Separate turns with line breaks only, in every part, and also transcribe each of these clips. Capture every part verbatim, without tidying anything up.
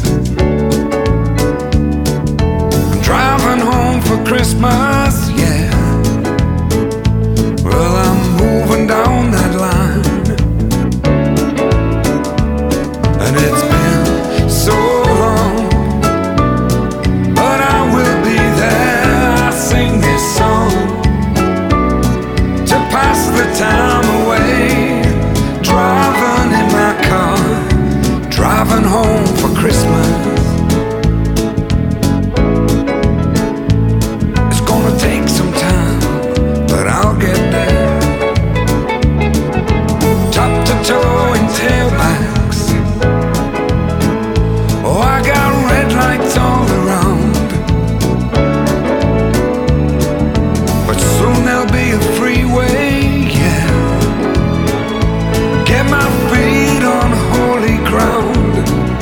I'm driving home for Christmas, yeah. Well, I'm moving down that line, and it's been so long, but I will be there. I sing this song to pass the time away, driving in my car, driving home for Christmas. It's gonna take some time, but I'll get there. Top to toe in tailbacks. Oh, I got red lights all around, but soon there'll be a freeway, yeah. Get my feet on holy ground.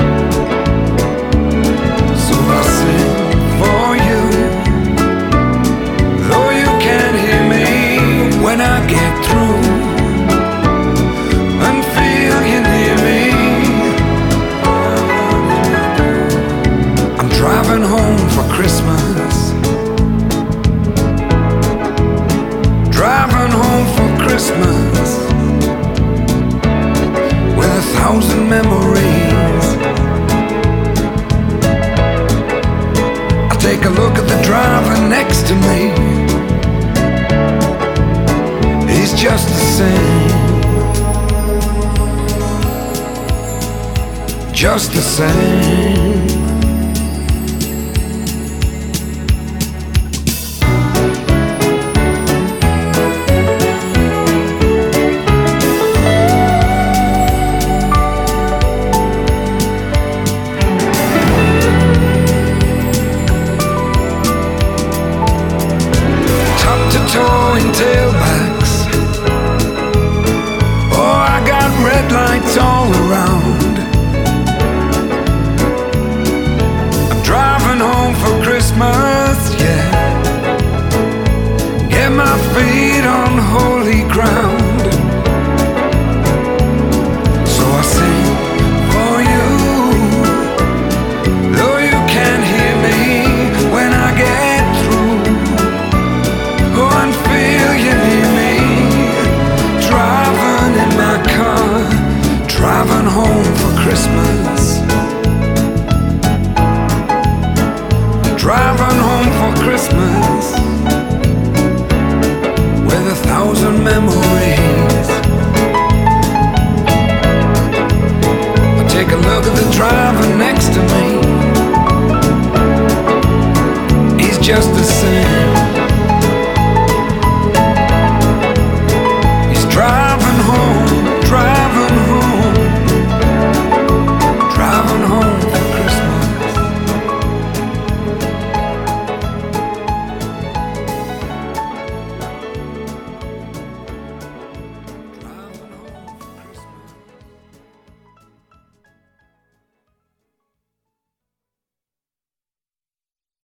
So I sing for you, though you can't hear me when I get through, and feel you near me. I'm driving home for Christmas, driving home for Christmas, with a thousand memories. I take a look at the driver next to me. He's just the same, just the same. Toe in tailbacks. Oh, I got red lights all around. I'm driving home for Christmas, yeah. Get my feet on holy ground. So I sing for you, though you can't hear me when I get through. Go and feel you near me, driving in my car, driving home for Christmas, driving home for Christmas, with a thousand memories. I take a look at the driver next to me. He's just the same,